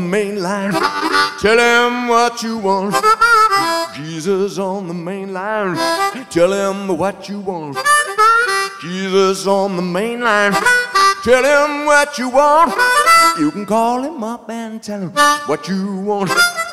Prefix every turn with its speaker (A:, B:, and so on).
A: main line. Tell him what you want. Jesus on the main line. Tell him what you want. Jesus on the main line. Tell him what you want. You can call him up and tell him what you want.